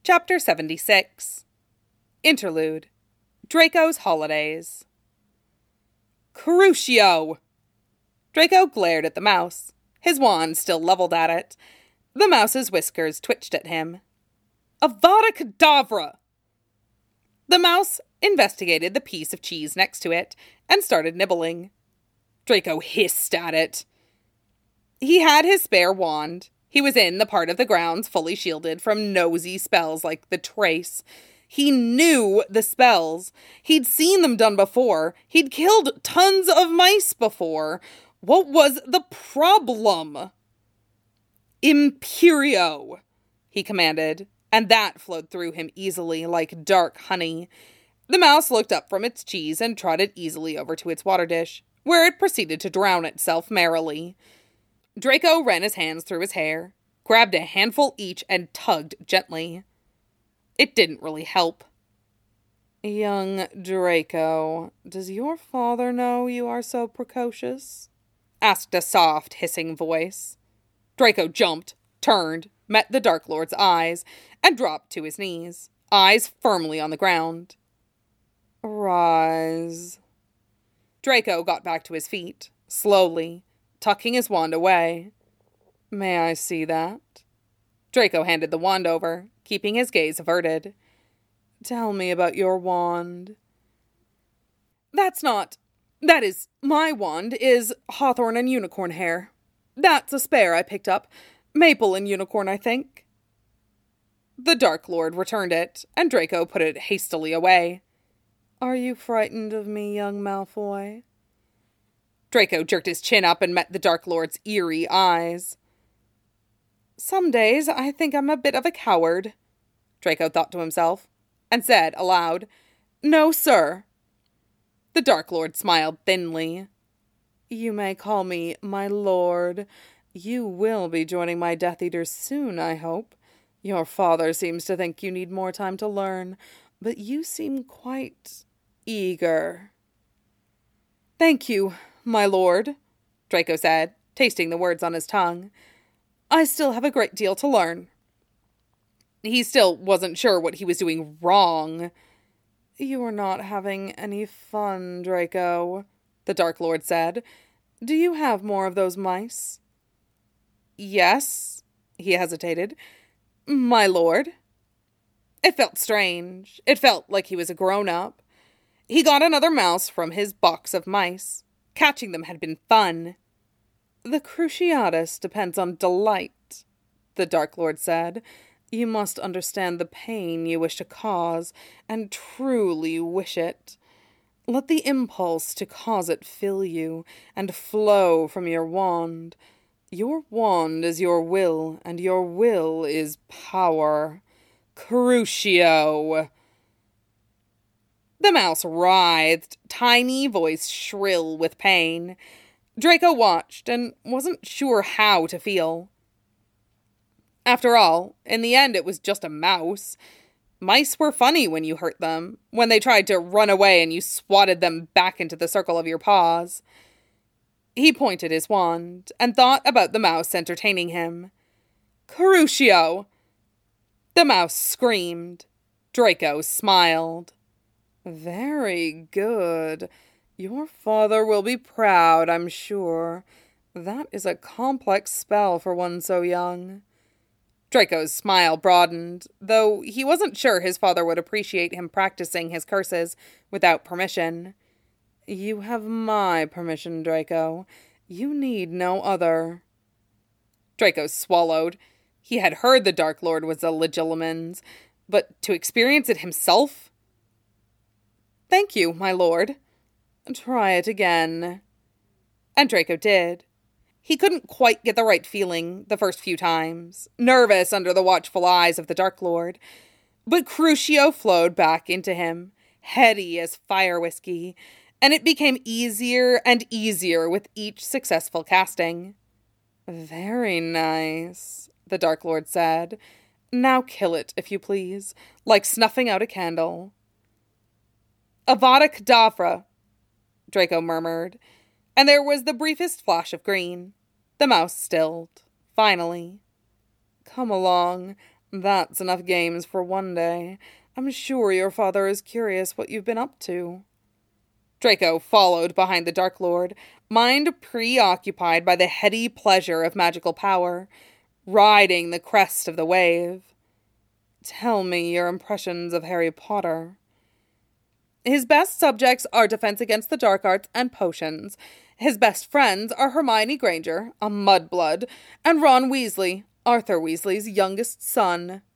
Chapter 76. Interlude. Draco's Holidays. Crucio! Draco glared at the mouse, his wand still leveled at it. The mouse's whiskers twitched at him. Avada Kedavra! The mouse investigated the piece of cheese next to it and started nibbling. Draco hissed at it. He had his spare wand. He was in the part of the grounds fully shielded from nosy spells like the Trace. He knew the spells. He'd seen them done before. He'd killed tons of mice before. What was the problem? Imperio, he commanded, and that flowed through him easily like dark honey. The mouse looked up from its cheese and trotted easily over to its water dish, where it proceeded to drown itself merrily. Draco ran his hands through his hair, grabbed a handful each, and tugged gently. It didn't really help. Young Draco, does your father know you are so precocious? Asked a soft, hissing voice. Draco jumped, turned, met the Dark Lord's eyes, and dropped to his knees, eyes firmly on the ground. Rise. Draco got back to his feet, slowly, tucking his wand away. May I see that? Draco handed the wand over, keeping his gaze averted. Tell me about your wand. My wand is hawthorn and unicorn hair. That's a spare I picked up. Maple and unicorn, I think. The Dark Lord returned it, and Draco put it hastily away. Are you frightened of me, young Malfoy? Draco jerked his chin up and met the Dark Lord's eerie eyes. Some days I think I'm a bit of a coward, Draco thought to himself, and said aloud, No, sir. The Dark Lord smiled thinly. You may call me my lord. You will be joining my Death Eaters soon, I hope. Your father seems to think you need more time to learn, but you seem quite eager. Thank you, my lord, Draco said, tasting the words on his tongue. I still have a great deal to learn. He still wasn't sure what he was doing wrong. You are not having any fun, Draco, the Dark Lord said. Do you have more of those mice? Yes, he hesitated. My lord. It felt strange. It felt like he was a grown-up. He got another mouse from his box of mice. Catching them had been fun. The Cruciatus depends on delight, the Dark Lord said. You must understand the pain you wish to cause, and truly wish it. Let the impulse to cause it fill you, and flow from your wand. Your wand is your will, and your will is power. Crucio! The mouse writhed, tiny voice shrill with pain. Draco watched and wasn't sure how to feel. After all, in the end it was just a mouse. Mice were funny when you hurt them, when they tried to run away and you swatted them back into the circle of your paws. He pointed his wand and thought about the mouse entertaining him. Crucio! The mouse screamed. Draco smiled. Very good. Your father will be proud, I'm sure. That is a complex spell for one so young. Draco's smile broadened, though he wasn't sure his father would appreciate him practicing his curses without permission. You have my permission, Draco. You need no other. Draco swallowed. He had heard the Dark Lord was a Legilimens, but to experience it himself? Thank you, my lord. Try it again. And Draco did. He couldn't quite get the right feeling the first few times, nervous under the watchful eyes of the Dark Lord, but Crucio flowed back into him, heady as fire whiskey, and it became easier and easier with each successful casting. Very nice, the Dark Lord said. Now kill it, if you please, like snuffing out a candle. Avada Kedavra, Draco murmured, and there was the briefest flash of green. The mouse stilled, finally. Come along. That's enough games for one day. I'm sure your father is curious what you've been up to. Draco followed behind the Dark Lord, mind preoccupied by the heady pleasure of magical power, riding the crest of the wave. Tell me your impressions of Harry Potter. His best subjects are defense against the dark arts and potions. His best friends are Hermione Granger, a mudblood, and Ron Weasley, Arthur Weasley's youngest son.